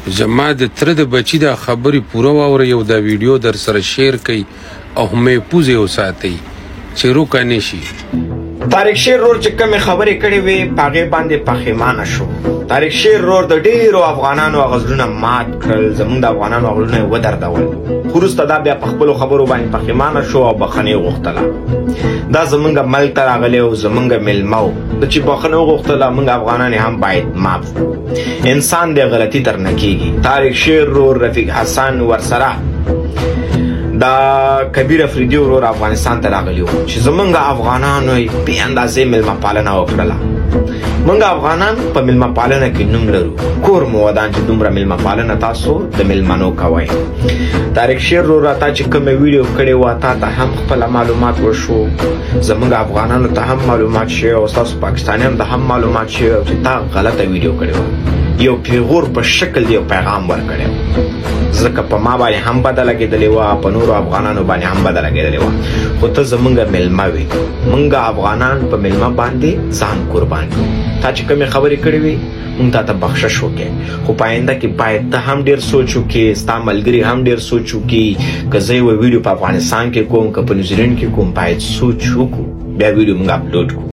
زما د تره د بچي دا خبرې پوره واورئ او دا ویډیو در سره شیر کړئ او محفوظ یې وساتئ چې روکه نه شي. طارق شیر رور چې کومې خبرې کړې وې په هغې باندې پښیمانه شو. طارق شیر رور د ډېرو افغانانو هغه زړونه مات کړل، زموږ د افغانانو هغه زړونه یې ودردول، خو وروسته دا بیا په خپلو خبرو باندې پښیمانه شو او بخښنه یې غوښتله. دا زموږ ملک ته راغلی او زموږ میلمه و، د چې بخښنه وغوښتله موږ افغانان هم باید معاف کړو. انسان د غلطي درنه کېږي. طارق شیر رور، رفیق حسن ورسره دا کبیر افریدي ورور افغانستان ته راغلی و چې زمونږ افغانانو یې بې اندازې میلمه پالنه وکړله. موږ افغانان په میلمه پالنه کې نوم لرو. کور مو ودان چې دومره میلمه پالنه تاسو د میلمنو کوئ. طارق شیر ورور تا چې کومه ویډیو کړې وه تا ته هم خپله معلومات وشو، زمونږ افغانانو ته هم معلومات شوی او ستاسو پاکستانیانو ته هم معلومات شوی چې تا غلطه ویډیو کړې وه، یو پیغور په شکل یو پیغام ورکړی و. ځکه په ما باندې هم بده لګېدلې وه، په نورو افغانانو باندې هم بده لګېدلې وه، خو ته زمونږ میلمه وې. موږ افغانان په میلمه باندې ځان قربان کړو. تا چې کومې خبرې کړې وې موږ تا ته بخښش وکړې، خو په آینده کې باید ته هم ډېر سوچ وکړې، ستا ملګري هم ډېر سوچ وکړي. که زه یوه ویډیو په افغانستان کې کوم که په نیوزیلینډ کې کوم باید سوچ وکړو، بیا ویډیو موږ اپلوډ کړو.